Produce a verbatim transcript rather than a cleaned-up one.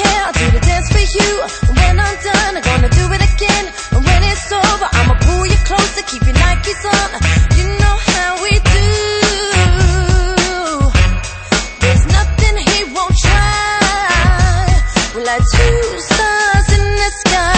there, I'll do the dance for you. When I'm done, I'm gonna do it again. And when it's over, I'ma pull you closer, keep your Nikes on. You know how we do. There's nothing he won't try. We're like two stars in the sky.